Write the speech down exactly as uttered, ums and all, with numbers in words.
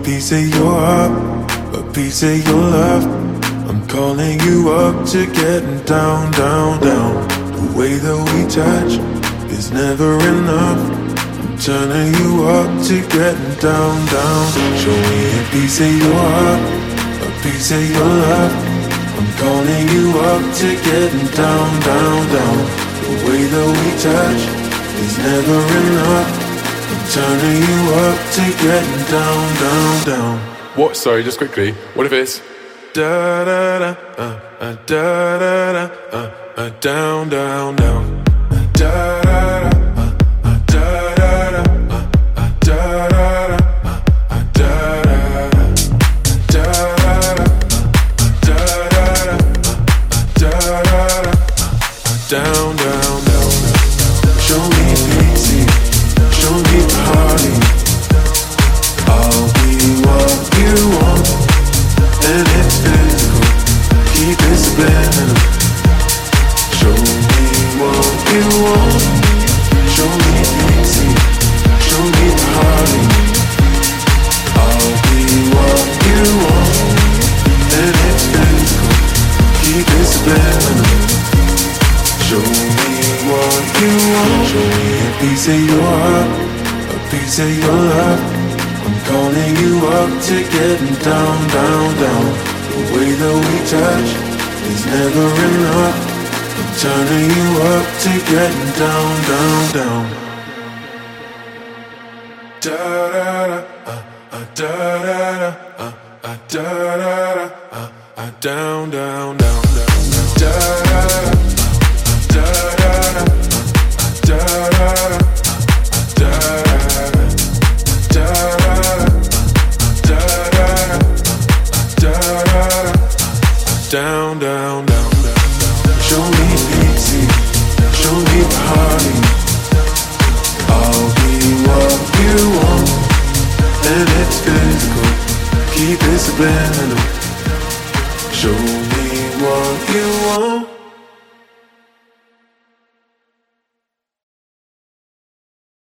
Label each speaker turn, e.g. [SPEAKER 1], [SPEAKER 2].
[SPEAKER 1] piece of your heart, a piece of your love. I'm calling you up to getting down, down, down. The way that we touch is never enough. I'm turning you up to getting down, down. Show me a piece of your heart, a piece of your love. I'm calling you up to getting down, down, down. The way that we touch is never enough. I'm turning you up to getting down, down, down.
[SPEAKER 2] What? Sorry, just quickly. What if it's
[SPEAKER 1] da da da uh, uh, da da da uh, uh, down, down, down. Da da da. Down, down, down. Show me pity, show me party. I'll be what you want, and it's physical. Keep it subliminal. Show me what you want. Show me pity, show me party. I'll be what you want, and it's physical. Keep it subliminal. Show me what you want. Show me a piece of your heart, a piece of your love. I'm calling you up to getting down, down, down. The way that we touch is never enough. I'm turning you up to getting down, down, down. Da da da, uh, uh, da da da, uh, uh, da da da, uh, uh, down, down, down, down, da da da. Da da da, da da da, da da da, down, down, down. Show me pity, show me party. I'll be what you want, and it's physical. Keep it subliminal. Show me what you want.